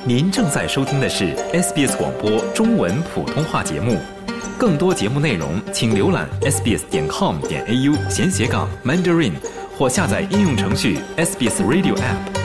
您正在收听的是 SBS 广播中文普通话节目。更多节目内容请浏览 sbs.com.au/Mandarin 或下载应用程序 SBS Radio App。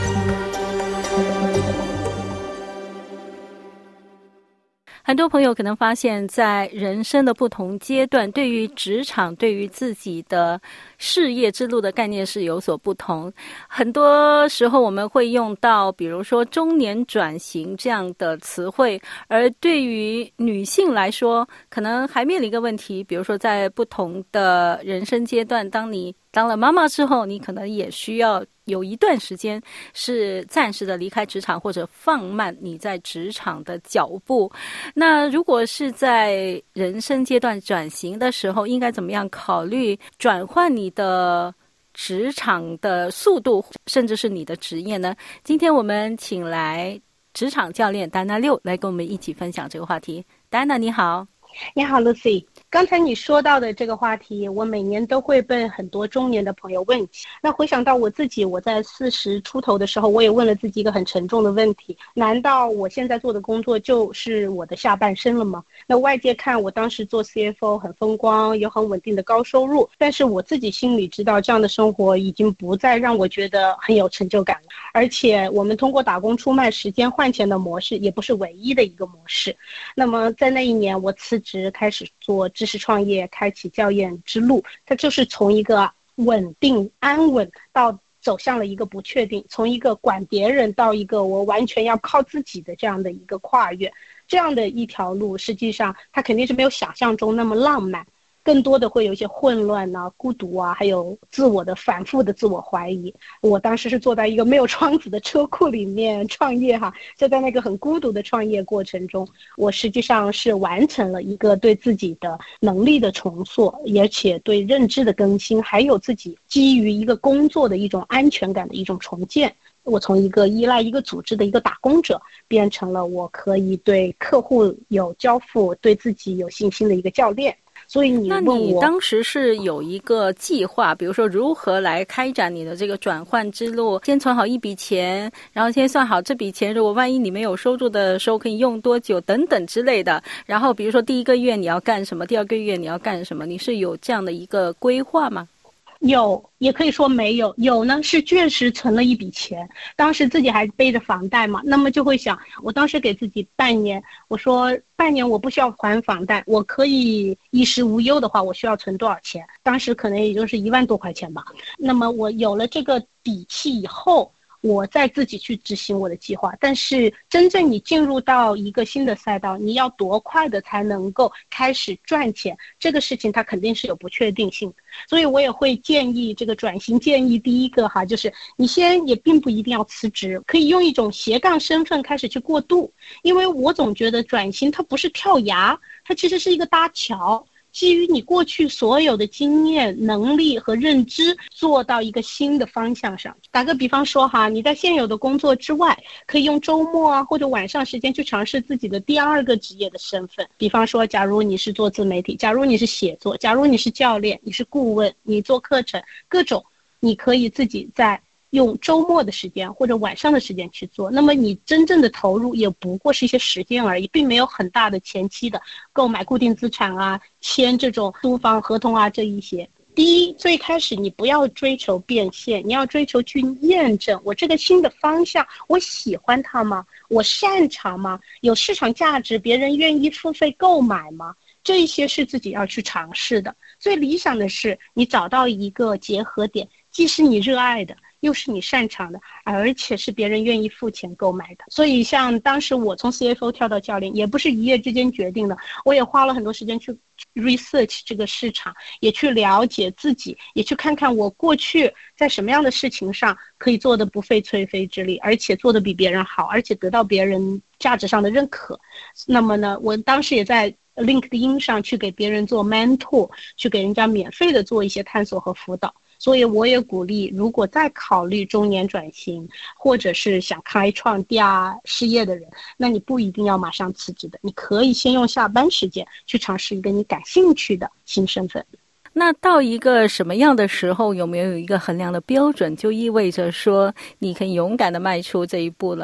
很多朋友可能发现，在人生的不同阶段，对于职场、对于自己的事业之路的概念是有所不同。很多时候我们会用到比如说中年转型这样的词汇，而对于女性来说，可能还面临一个问题，比如说在不同的人生阶段，当你当了妈妈之后，你可能也需要有一段时间是暂时的离开职场，或者放慢你在职场的脚步。那如果是在人生阶段转型的时候，应该怎么样考虑转换你的职场的速度，甚至是你的职业呢？今天我们请来职场教练丹娜六来跟我们一起分享这个话题。丹娜你好。 你好 Lucy， 刚才你说到的这个话题，我每年都会被很多中年的朋友问起。那回想到我自己，我在40出头的时候，我也问了自己一个很沉重的问题，难道我现在做的工作就是我的下半生了吗？那外界看我当时做 CFO 很风光，有很稳定的高收入，但是我自己心里知道，这样的生活已经不再让我觉得很有成就感了。而且我们通过打工出卖时间换钱的模式也不是唯一的一个模式。那么在那一年，我辞职开始做知识创业，开启教练之路。它就是从一个稳定安稳到走向了一个不确定，从一个管别人到一个我完全要靠自己的这样的一个跨越。这样的一条路，实际上它肯定是没有想象中那么浪漫，更多的会有一些混乱啊、孤独啊，还有自我的反复的自我怀疑。我当时是坐在一个没有窗子的车库里面创业哈，就在那个很孤独的创业过程中，我实际上是完成了一个对自己的能力的重塑，而且对认知的更新，还有自己基于一个工作的一种安全感的一种重建。我从一个依赖一个组织的一个打工者，变成了我可以对客户有交付、对自己有信心的一个教练。所以你问我， 那你当时是有一个计划，比如说如何来开展你的这个转换之路，先存好一笔钱，然后先算好这笔钱如果万一你没有收入的时候可以用多久等等之类的，然后比如说第一个月你要干什么，第二个月你要干什么，你是有这样的一个规划吗？ 有，也可以说没有。有呢，是确实存了一笔钱，当时自己还背着房贷嘛，那么就会想，我当时给自己半年，我说半年我不需要还房贷，我可以衣食无忧的话，我需要存多少钱？当时可能也就是1万多块钱吧。那么我有了这个底气以后，我再自己去执行我的计划。但是真正你进入到一个新的赛道，你要多快的才能够开始赚钱，这个事情它肯定是有不确定性的。所以我也会建议这个转型建议，第一个哈，就是你先也并不一定要辞职，可以用一种斜杠身份开始去过渡。因为我总觉得转型它不是跳崖，它其实是一个搭桥，基于你过去所有的经验、能力和认知，做到一个新的方向上。打个比方说哈，你在现有的工作之外，可以用周末啊或者晚上时间去尝试自己的第二个职业的身份。比方说，假如你是做自媒体，假如你是写作，假如你是教练，你是顾问，你做课程，各种，你可以自己在用周末的时间或者晚上的时间去做，那么你真正的投入也不过是一些时间而已，并没有很大的前期的购买固定资产啊、签这种租房合同啊这一些。第一，最开始你不要追求变现，你要追求去验证我这个新的方向，我喜欢它吗？我擅长吗？有市场价值，别人愿意付费购买吗？这一些是自己要去尝试的。最理想的是你找到一个结合点，既是你热爱的，又是你擅长的，而且是别人愿意付钱购买的。所以像当时我从 CFO 跳到教练，也不是一夜之间决定的，我也花了很多时间去 research 这个市场，也去了解自己，也去看看我过去在什么样的事情上可以做得不费吹灰之力，而且做得比别人好，而且得到别人价值上的认可。那么呢，我当时也在LinkedIn 上去给别人做 mentor， 去给人家免费的做一些探索和辅导。所以我也鼓励，如果再考虑中年转型，或者是想开创第二事业的人，那你不一定要马上辞职的，你可以先用下班时间去尝试一个你感兴趣的新身份。 那到一个什么样的时候，有没有一个衡量的标准，就意味着说你可以勇敢的迈出这一步了呢？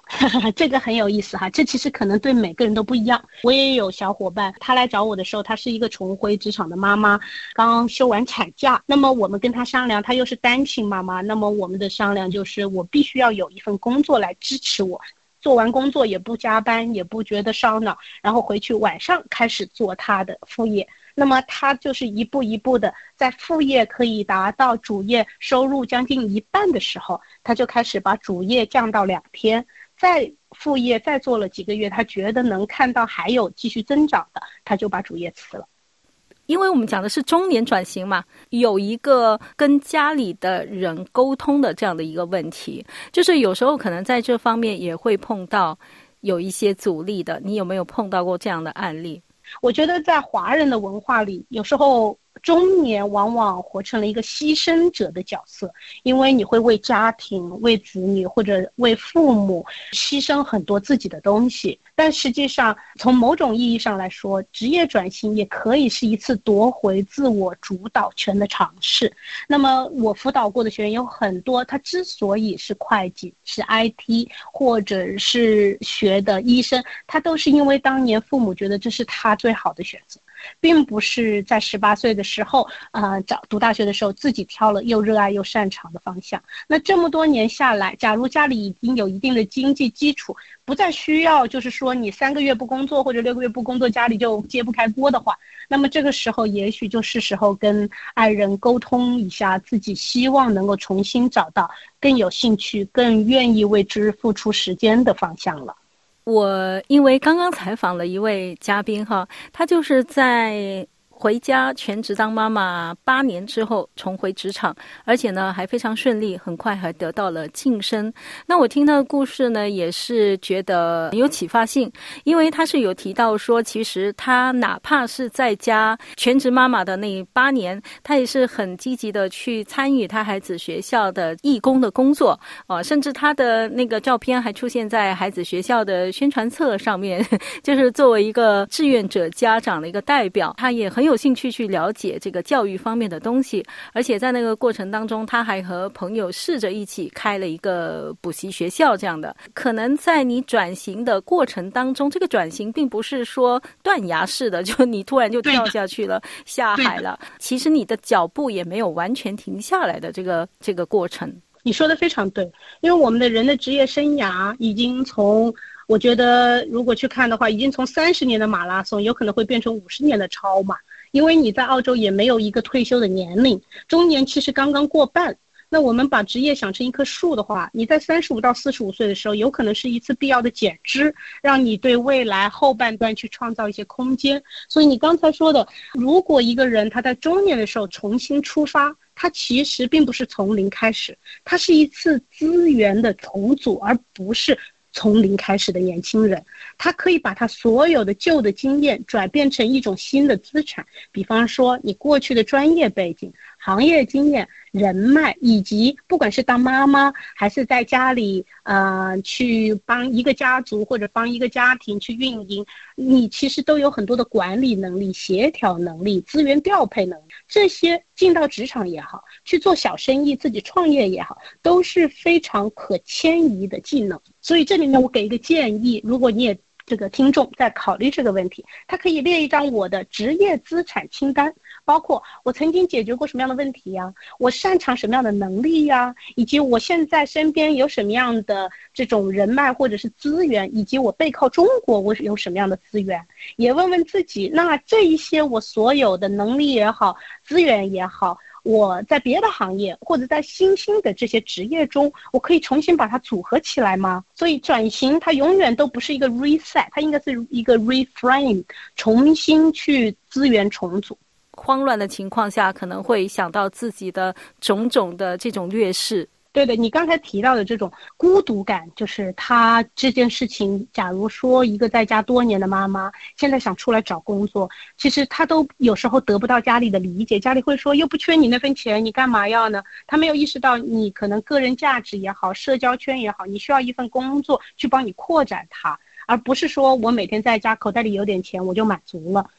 这个很有意思哈，这其实可能对每个人都不一样。我也有小伙伴，他来找我的时候，他是一个重回职场的妈妈，刚休完产假。那么我们跟他商量，他又是单亲妈妈，那么我们的商量就是我必须要有一份工作来支持我，做完工作也不加班，也不觉得烧脑，然后回去晚上开始做他的副业。那么他就是一步一步的，在副业可以达到主业收入将近一半的时候，他就开始把主业降到2天，在副业再做了几个月，他觉得能看到还有继续增长的，他就把主业辞了。 因为我们讲的是中年转型嘛，有一个跟家里的人沟通的这样的一个问题，就是有时候可能在这方面也会碰到有一些阻力的。你有没有碰到过这样的案例？ 我觉得在华人的文化里，有时候中年往往活成了一个牺牲者的角色，因为你会为家庭、为子女或者为父母牺牲很多自己的东西。但实际上从某种意义上来说，职业转型也可以是一次夺回自我主导权的尝试。那么我辅导过的学员有很多，他之所以是会计、是 IT 或者是学的医生，他都是因为当年父母觉得这是他最好的选择，并不是在18岁的时候读大学的时候自己挑了又热爱又擅长的方向。那这么多年下来，假如家里已经有一定的经济基础，不再需要就是说你3个月不工作或者6个月不工作家里就揭不开锅的话，那么这个时候也许就是时候跟爱人沟通一下，自己希望能够重新找到更有兴趣、更愿意为之付出时间的方向了。 我因为刚刚采访了一位嘉宾哈，他就是在回家全职当妈妈8年之后重回职场，而且呢还非常顺利，很快还得到了晋升。那我听他的故事呢，也是觉得很有启发性，因为他是有提到说，其实他哪怕是在家全职妈妈的那8年，他也是很积极的去参与他孩子学校的义工的工作甚至他的那个照片还出现在孩子学校的宣传册上面，就是作为一个志愿者家长的一个代表，他也很有兴趣去了解这个教育方面的东西，而且在那个过程当中，他还和朋友试着一起开了一个补习学校这样的。可能在你转型的过程当中，这个转型并不是说断崖式的，就你突然就跳下去了，下海了，其实你的脚步也没有完全停下来的这个过程。 你说的非常对，因为我们的人的职业生涯已经从，我觉得如果去看的话，已经从30年的马拉松有可能会变成50年的超马，因为你在澳洲也没有一个退休的年龄，中年其实刚刚过半。那我们把职业想成一棵树的话，你在35到45岁的时候，有可能是一次必要的减脂，让你对未来后半段去创造一些空间。所以你刚才说的，如果一个人他在中年的时候重新出发，它其实并不是从零开始，它是一次资源的重组，而不是从零开始的年轻人。他可以把他所有的旧的经验转变成一种新的资产，比方说你过去的专业背景、行业经验、人脉，以及不管是当妈妈还是在家里去帮一个家族或者帮一个家庭去运营，你其实都有很多的管理能力、协调能力、资源调配能力，这些进到职场也好，去做小生意、自己创业也好，都是非常可迁移的技能。所以这里面我给一个建议，如果你也这个听众在考虑这个问题，他可以列一张我的职业资产清单，包括我曾经解决过什么样的问题呀，我擅长什么样的能力呀，以及我现在身边有什么样的这种人脉或者是资源，以及我背靠中国我有什么样的资源。也问问自己，那这一些我所有的能力也好，资源也好，我在别的行业或者在新兴的这些职业中，我可以重新把它组合起来吗？所以转型它永远都不是一个 reset， 它应该是一个 reframe， 重新去资源重组。 慌乱的情况下，可能会想到自己的种种的这种劣势。 对的，你刚才提到的这种孤独感，就是他这件事情，假如说一个在家多年的妈妈现在想出来找工作，其实他都有时候得不到家里的理解，家里会说又不缺你那份钱，你干嘛要呢？他没有意识到你可能个人价值也好，社交圈也好，你需要一份工作去帮你扩展它，而不是说我每天在家口袋里有点钱我就满足了。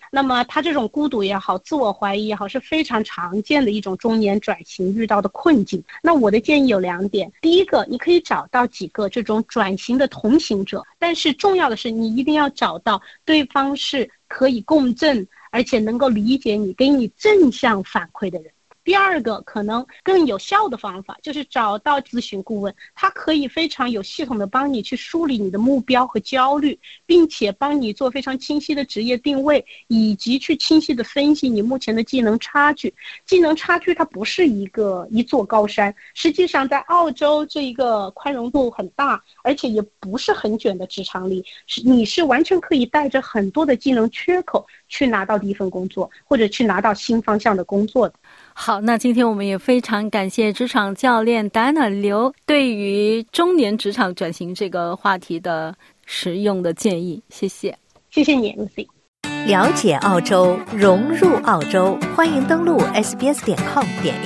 那么他这种孤独也好，自我怀疑也好，是非常常见的一种中年转型遇到的困境。那我的建议有2点，第一个，你可以找到几个这种转型的同行者，但是重要的是你一定要找到对方是可以共振，而且能够理解你，给你正向反馈的人。第二个可能更有效的方法就是找到咨询顾问，他可以非常有系统的帮你去梳理你的目标和焦虑，并且帮你做非常清晰的职业定位，以及去清晰的分析你目前的技能差距。技能差距它不是一座高山，实际上在澳洲这一个宽容度很大，而且也不是很卷的职场里，你是完全可以带着很多的技能缺口去拿到第一份工作，或者去拿到新方向的工作的。 好，那今天我们也非常感谢职场教练 Diana 刘对于中年职场转型这个话题的实用的建议，谢谢。 谢谢你 Lucy。 了解澳洲，融入澳洲，欢迎登录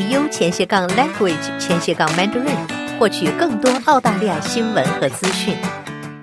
sbs.com.au/language/Mandarin 获取更多澳大利亚新闻和资讯。